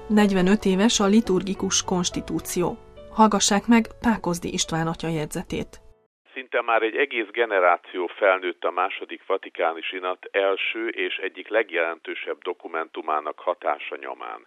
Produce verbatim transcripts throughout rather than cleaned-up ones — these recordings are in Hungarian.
negyvenöt éves a liturgikus konstitúció. Hallgassák meg Pákozdi István atya jegyzetét. Szinte már egy egész generáció felnőtt a második vatikáni zsinat első és egyik legjelentősebb dokumentumának hatása nyomán.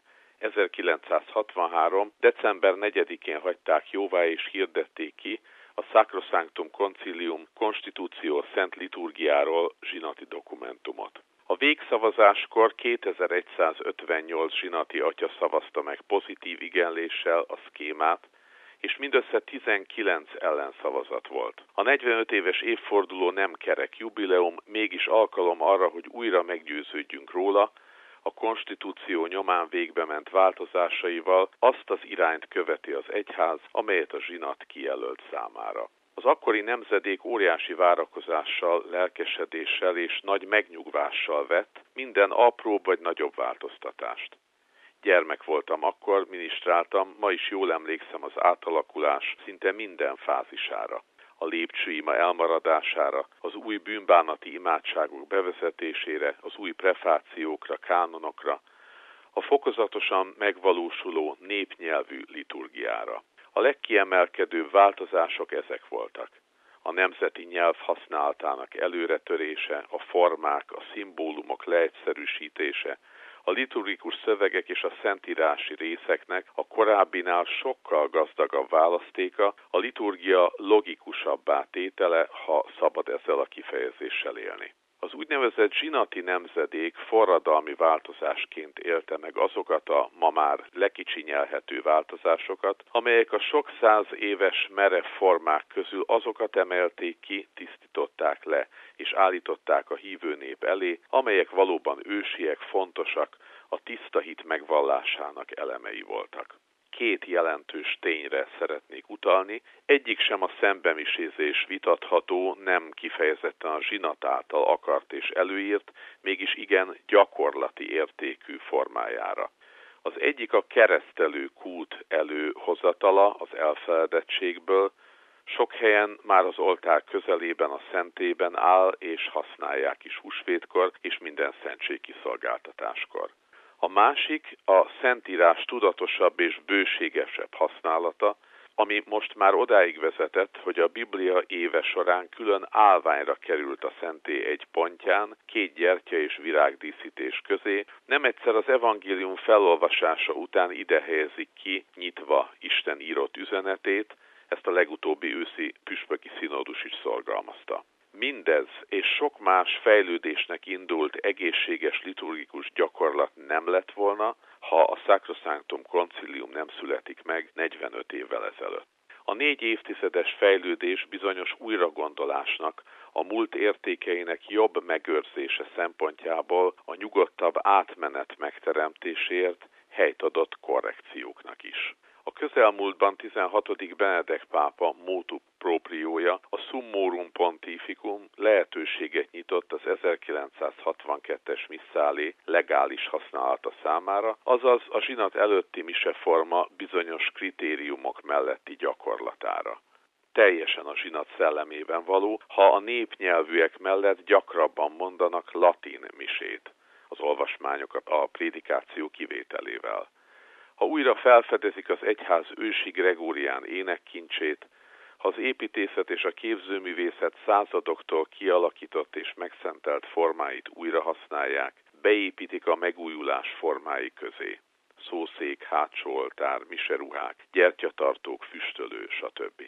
ezerkilencszázhatvanhárom. december negyedikén hagyták jóvá és hirdették ki a Sacrosanctum Concilium Constitutio Szent Liturgiáról zsinati dokumentumot. A végszavazáskor kétezer-egyszázötvennyolc zsinati atya szavazta meg pozitív igenléssel a szkémát, és mindössze tizenkilenc ellenszavazat volt. A negyvenöt éves évforduló nem kerek jubileum, mégis alkalom arra, hogy újra meggyőződjünk róla, a konstitúció nyomán végbe ment változásaival azt az irányt követi az egyház, amelyet a zsinat kijelölt számára. Az akkori nemzedék óriási várakozással, lelkesedéssel és nagy megnyugvással vett minden apróbb vagy nagyobb változtatást. Gyermek voltam akkor, minisztráltam, ma is jól emlékszem az átalakulás szinte minden fázisára. A lépcsőima elmaradására, az új bűnbánati imádságok bevezetésére, az új prefációkra, kánonokra, a fokozatosan megvalósuló népnyelvű liturgiára. A legkiemelkedőbb változások ezek voltak. A nemzeti nyelv használatának előretörése, a formák, a szimbólumok leegyszerűsítése, a liturgikus szövegek és a szentírási részeknek a korábbinál sokkal gazdagabb választéka, a liturgia logikusabbá tétele, ha szabad ezzel a kifejezéssel élni. Az úgynevezett zsinati nemzedék forradalmi változásként élte meg azokat a ma már lekicsinyelhető változásokat, amelyek a sok száz éves merev formák közül azokat emelték ki, tisztították le és állították a hívő nép elé, amelyek valóban ősiek, fontosak, a tiszta hit megvallásának elemei voltak. Két jelentős tényre szeretnék utalni, egyik sem a szembemisézés vitatható, nem kifejezetten a zsinat által akart és előírt, mégis igen gyakorlati értékű formájára. Az egyik a keresztelő kult előhozatala az elfeledettségből, sok helyen már az oltár közelében a szentében áll és használják is húsvétkor és minden szentségkiszolgáltatáskor. A másik a szentírás tudatosabb és bőségesebb használata, ami most már odáig vezetett, hogy a Biblia éve során külön állványra került a szentély egy pontján, két gyertya és virágdíszítés közé, nem egyszer az evangélium felolvasása után ide helyezik ki, nyitva Isten írott üzenetét, ezt a legutóbbi őszi püspöki színódus is szorgalmazta. Mindez és sok más fejlődésnek indult egészséges liturgikus gyakorlat nem lett volna, ha a Sacrosanctum Concilium nem születik meg negyvenöt évvel ezelőtt. A négy évtizedes fejlődés bizonyos újragondolásnak, a múlt értékeinek jobb megőrzése szempontjából a nyugodtabb átmenet megteremtéséért helyt adott korrekcióknak is. A közelmúltban tizenhatodik Benedek pápa motu propriója, a Summorum Pontificum lehetőséget nyitott az ezerkilencszázhatvankettes misszálé legális használata számára, azaz a zsinat előtti miseforma bizonyos kritériumok melletti gyakorlatára. Teljesen a zsinat szellemében való, ha a népnyelvűek mellett gyakrabban mondanak latin misét, az olvasmányokat a prédikáció kivételével. Ha újra felfedezik az egyház ősi gregórián énekkincsét, ha az építészet és a képzőművészet századoktól kialakított és megszentelt formáit újra használják, beépítik a megújulás formái közé. Szószék, hátsó oltár, miseruhák, gyertyatartók, füstölő, stb.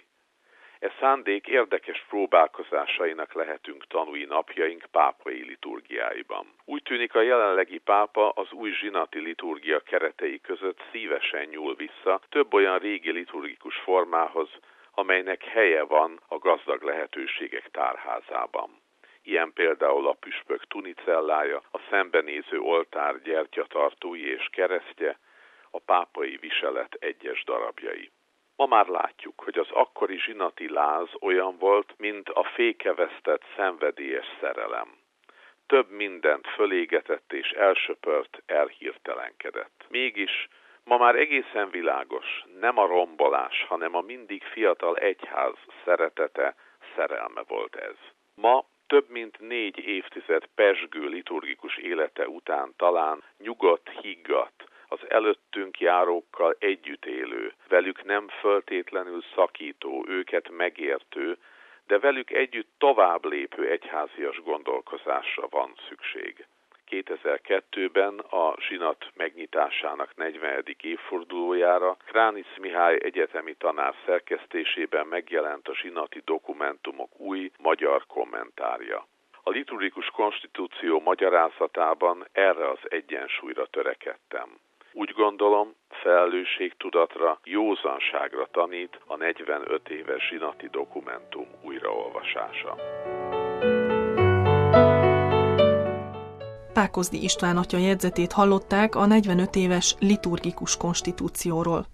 E szándék érdekes próbálkozásainak lehetünk tanúi napjaink pápai liturgiáiban. Úgy tűnik, a jelenlegi pápa az új zsinati liturgia keretei között szívesen nyúl vissza több olyan régi liturgikus formához, amelynek helye van a gazdag lehetőségek tárházában. Ilyen például a püspök tunicellája, a szembenéző oltár gyertyatartói és keresztje, a pápai viselet egyes darabjai. Ma már látjuk, hogy az akkori zsinati láz olyan volt, mint a fékevesztett szenvedélyes szerelem. Több mindent fölégetett és elsöpört, elhirtelenkedett. Mégis ma már egészen világos, nem a rombolás, hanem a mindig fiatal egyház szeretete, szerelme volt ez. Ma több mint négy évtized pezsgő liturgikus élete után talán nyugodt, higgadt, az előttünk járókkal együtt élő, velük nem föltétlenül szakító, őket megértő, de velük együtt tovább lépő egyházias gondolkozásra van szükség. kétezer-kettőben a zsinat megnyitásának negyvenedik évfordulójára Kránic Mihály egyetemi tanár szerkesztésében megjelent a zsinati dokumentumok új magyar kommentárja. A liturgikus konstitúció magyarázatában erre az egyensúlyra törekedtem. Úgy gondolom, felelősségtudatra, józanságra tanít a negyvenöt éves zsinati dokumentum újraolvasása. Pákozdi István atya jegyzetét hallották a negyvenöt éves liturgikus konstitúcióról.